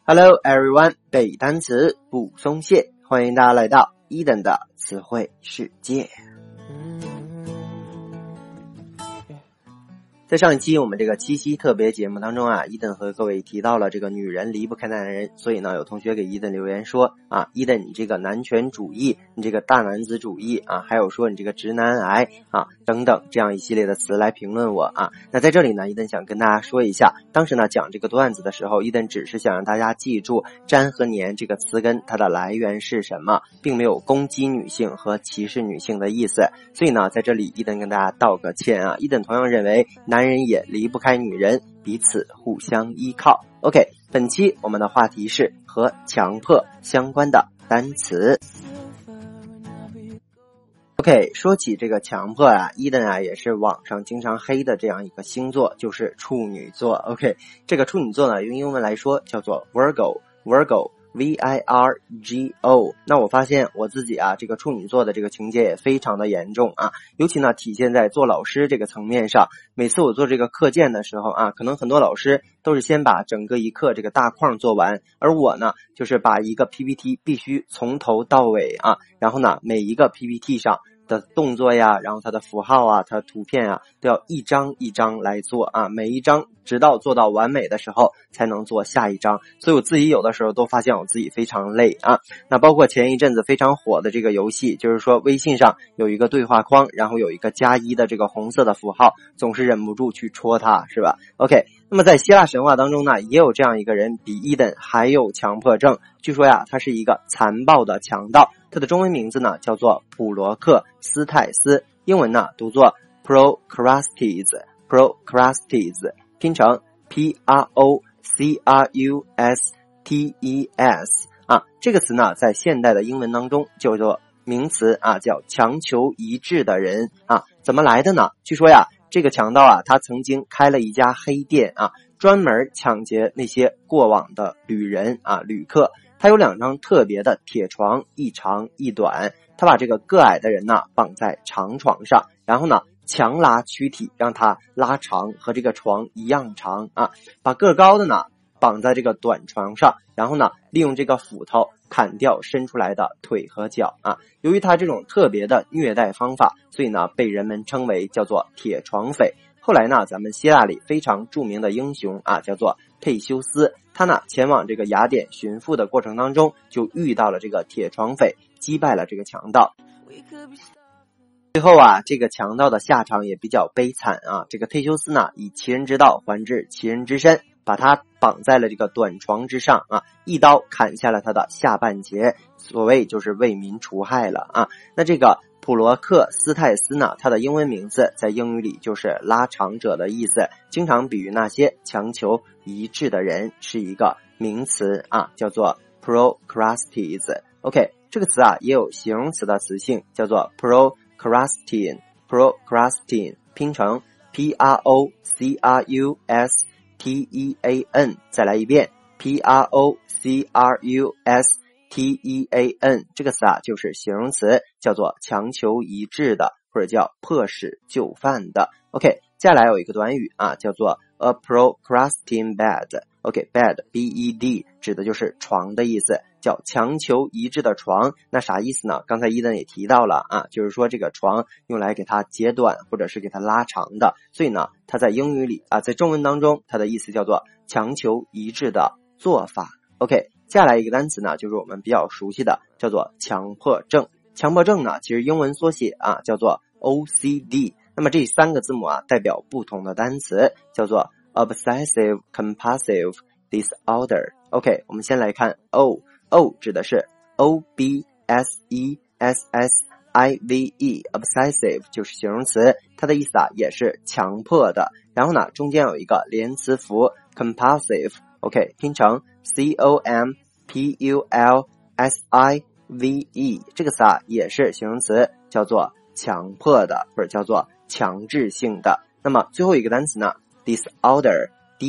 Hello everyone， 背单词不松懈，欢迎大家来到伊登的词汇世界。在上一期我们这个七夕特别节目当中啊，伊登和各位提到了这个女人离不开男人，所以呢有同学给伊登留言说啊，伊登你这个男权主义，你这个大男子主义啊，还有说你这个直男癌啊等等这样一系列的词来评论我啊。那在这里呢，伊登想跟大家说一下，当时呢讲这个段子的时候，伊登只是想让大家记住粘和粘这个词根它的来源是什么，并没有攻击女性和歧视女性的意思。所以呢在这里伊登跟大家道个歉啊，伊登同样认为男人也离不开女人，彼此互相依靠。 OK， 本期我们的话题是和强迫相关的单词。 OK， 说起这个强迫啊，伊登啊也是网上经常黑的这样一个星座，就是处女座。 OK， 这个处女座呢用英文来说叫做 Virgo V-I-R-G-O。 那我发现我自己啊这个处女座的这个情节也非常的严重啊，尤其呢体现在做老师这个层面上。每次我做这个课件的时候啊，可能很多老师都是先把整个一课这个大框做完，而我呢就是把一个 PPT 必须从头到尾啊，然后呢每一个 PPT 上的动作呀，然后它的符号啊，它的图片啊，都要一张一张来做啊，每一张直到做到完美的时候才能做下一张，所以我自己有的时候都发现我自己非常累啊。那包括前一阵子非常火的这个游戏，就是说微信上有一个对话框，然后有一个+1的这个红色的符号，总是忍不住去戳它，是吧？ OK， 那么在希腊神话当中呢，也有这样一个人比伊登还有强迫症，据说呀他是一个残暴的强盗，他的中文名字呢叫做普罗克斯泰斯，英文呢读作 Procrustes， 拼成 P-R-O-C-R-U-S-T-E-S 啊。这个词呢在现代的英文当中叫做名词啊，叫强求一致的人啊。怎么来的呢？据说呀这个强盗啊他曾经开了一家黑店啊，专门抢劫那些过往的旅客。他有2张特别的铁床，一长一短，他把这个个矮的人呢绑在长床上，然后呢强拉躯体，让他拉长和这个床一样长啊，把个高的呢绑在这个短床上，然后呢利用这个斧头砍掉伸出来的腿和脚啊。由于他这种特别的虐待方法，所以呢被人们称为叫做铁床匪。后来呢咱们希腊里非常著名的英雄啊叫做佩修斯，他呢前往这个雅典寻父的过程当中就遇到了这个铁床匪，击败了这个强盗。最后啊这个强盗的下场也比较悲惨啊，这个忒修斯呢以其人之道还治其人之身，把他绑在了这个短床之上啊，一刀砍下了他的下半截，所谓就是为民除害了啊。那这个普罗克斯泰斯呢，他的英文名字在英语里就是拉长者的意思，经常比喻那些强求一致的人，是一个名词啊，叫做 Procrustes。 OK， 这个词啊也有形容词的词性，叫做 Procrustin， 拼成 P-R-O-C-R-U-S-T-E-A-N， 再来一遍 P-R-O-C-R-U-S-T-E-A-N， 这个词啊就是形容词，叫做强求一致的，或者叫迫使就范的。 OK， 接下来有一个短语啊叫做 a procrusting bed。 OK， bed B-E-D 指的就是床的意思，叫强求一致的床。那啥意思呢？刚才伊登也提到了啊，就是说这个床用来给它截短或者是给它拉长的，所以呢它在英语里啊，在中文当中它的意思叫做强求一致的做法。 OK， 接下来一个单词呢就是我们比较熟悉的，叫做强迫症。强迫症呢其实英文缩写啊叫做 OCD， 那么这3个字母啊代表不同的单词，叫做 Obsessive Compulsive Disorder。 OK， 我们先来看 O 指的是 O-B-S-E-S-S-I-V-E， Obsessive 就是形容词，它的意思啊也是强迫的，然后呢中间有一个连词符 Compulsive， OK， 拼成 C-O-M-P-U-L-S-I-V-E， 这个词啊也是形容词，叫做强迫的或者叫做强制性的。那么最后一个单词呢 Disorder，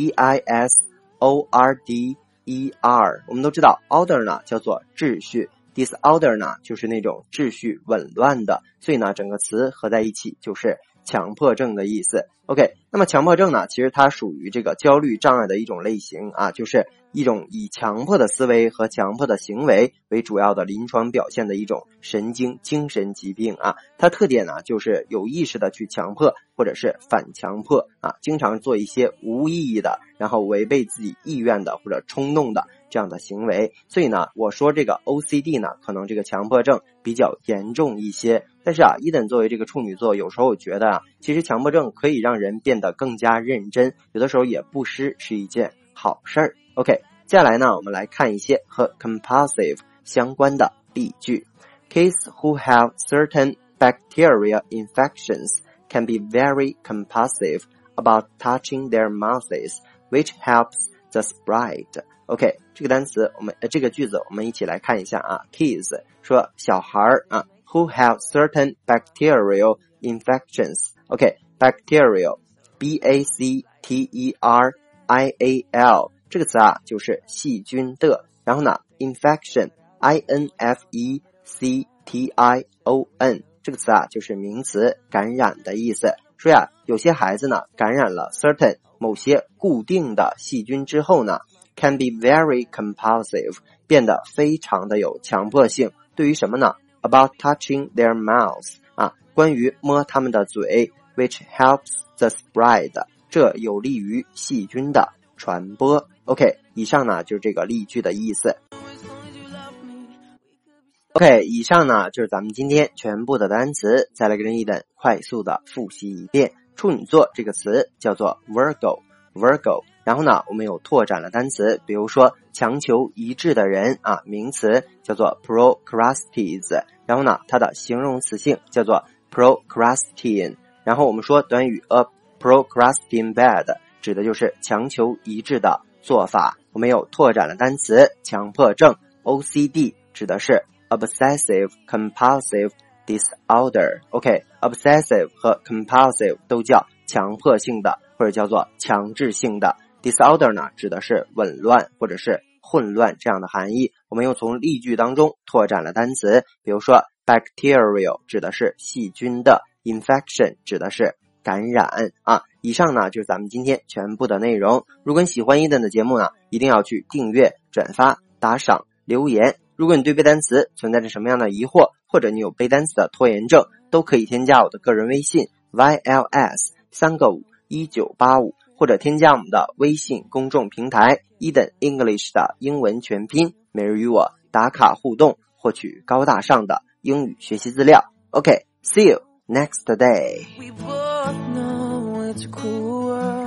D-I-S-O-R-D-E-R， 我们都知道 order 呢叫做秩序， disorder 呢就是那种秩序紊乱的，所以呢整个词合在一起就是强迫症的意思。OK， 那么强迫症呢其实它属于这个焦虑障碍的一种类型啊，就是一种以强迫的思维和强迫的行为为主要的临床表现的一种神经精神疾病啊。它特点呢就是有意识的去强迫或者是反强迫啊，经常做一些无意义的，然后违背自己意愿的或者冲动的这样的行为。所以呢，我说这个 OCD 呢，可能这个强迫症比较严重一些。但是啊，伊登作为这个处女座，有时候觉得啊，其实强迫症可以让人变得更加认真，有的时候也不失是一件好事儿。OK， 接下来呢，我们来看一些和 compulsive 相关的例句。Kids who have certain bacterial infections can be very compulsive about touching their mouths, which helps the spread.OK， 这个单词这个句子我们一起来看一下啊。Kids 说小孩啊 who have certain bacterial infections。OK， bacterial B-A-C-T-E-R-I-A-L 这个词啊就是细菌的，然后呢 infection I-N-F-E-C-T-I-O-N 这个词啊就是名词感染的意思。说呀有些孩子呢感染了 certain 某些固定的细菌之后呢can be very compulsive 变得非常的有强迫性。对于什么呢 about touching their mouths 啊，关于摸他们的嘴 which helps the spread 这有利于细菌的传播。 OK， 以上呢就是这个例句的意思。 OK， 以上呢就是咱们今天全部的单词，再来跟一等快速的复习一遍。处女座这个词叫做 Virgo， 然后呢我们有拓展了单词，比如说强求一致的人啊，名词叫做 procrastinates， 然后呢它的形容词性叫做 procrastinate， 然后我们说短语 a procrastinate bad 指的就是强求一致的做法。我们有拓展了单词强迫症 OCD 指的是 obsessive compulsive disorder。OK， obsessive 和 compulsive 都叫强迫性的或者叫做强制性的， disorder 呢指的是紊乱或者是混乱这样的含义。我们又从例句当中拓展了单词，比如说 bacterial 指的是细菌的， infection 指的是感染啊。以上呢就是咱们今天全部的内容。如果你喜欢伊登的节目呢，一定要去订阅、转发、打赏、留言。如果你对背单词存在着什么样的疑惑，或者你有背单词的拖延症，都可以添加我的个人微信 YLS3个51985，或者添加我们的微信公众平台Eden English 的英文全拼，每日与我打卡互动，获取高大上的英语学习资料。 OK， see you next day。 We both know it's a cruel world.